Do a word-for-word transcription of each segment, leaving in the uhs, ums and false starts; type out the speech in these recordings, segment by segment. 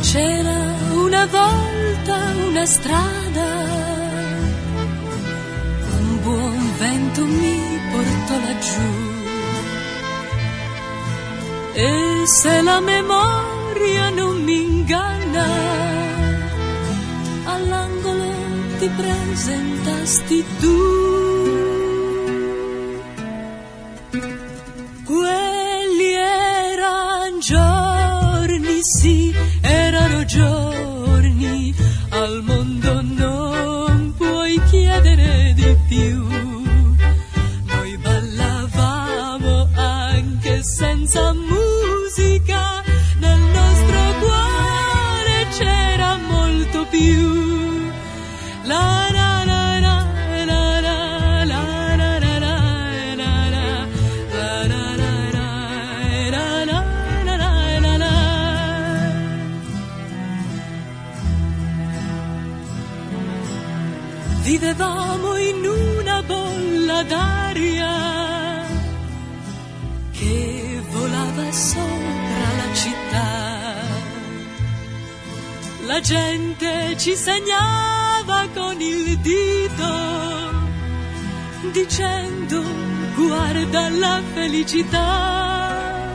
C'era una volta una strada, un buon vento mi portò laggiù, e se la memoria non mi inganna, all'angolo ti presentasti tu. Quelli eran giorni, sì, erano giorni, al mondo non puoi chiedere di più. Noi ballavamo anche senza musica, nel nostro cuore c'era molto più. La la la la la la la la la la la la la la la la. Vivevamo in una bolla d'aria che volava sopra la città. La gente ci segnava con il dito, dicendo guarda la felicità.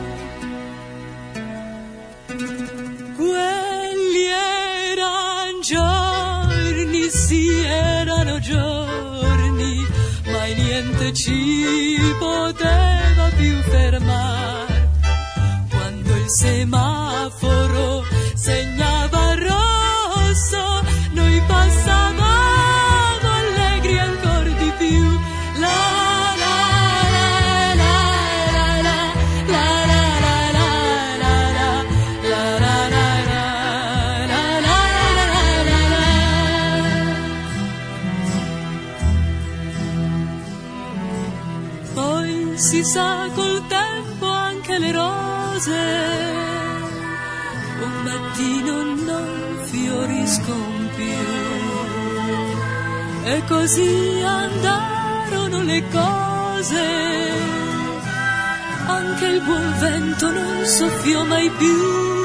Quelli eran giorni, sì, erano giorni, mai niente ci poteva più fermare. Quando il semaforo segnava rosso, noi passavamo allegri ancor di più. La la la la la la la la la la la la. Poi si sa col tempo anche le rose un mattino non fioriscono più, e così andarono le cose. Anche il buon vento non soffiò mai più.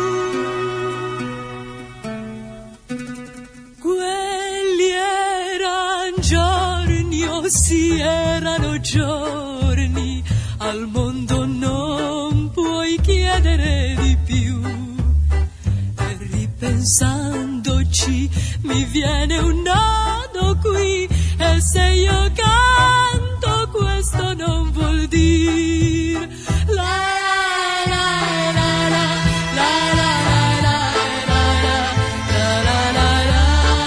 Quelli eran giorni, oh sì, erano giorni, al mondo non puoi chiedere di più. Pensandoci mi viene un nodo qui, e se io canto questo non vuol dire la la la la la la la la la la.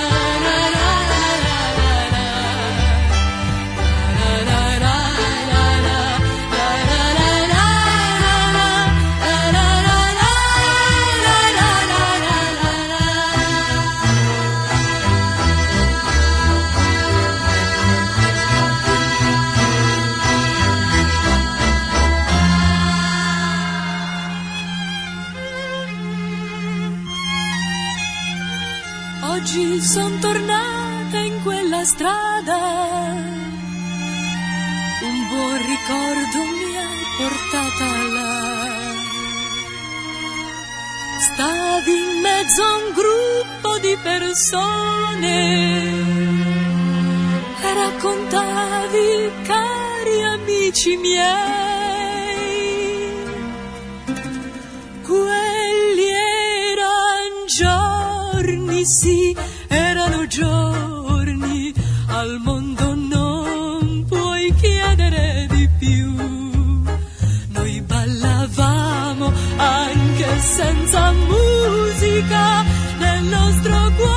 Oggi son tornata in quella strada, un buon ricordo mi ha portata là. Stavi in mezzo a un gruppo di persone e raccontavi, cari amici miei, quelli eran giorni, sì, erano giorni, al mondo non puoi chiedere di più. Noi ballavamo anche senza musica, nel nostro cuore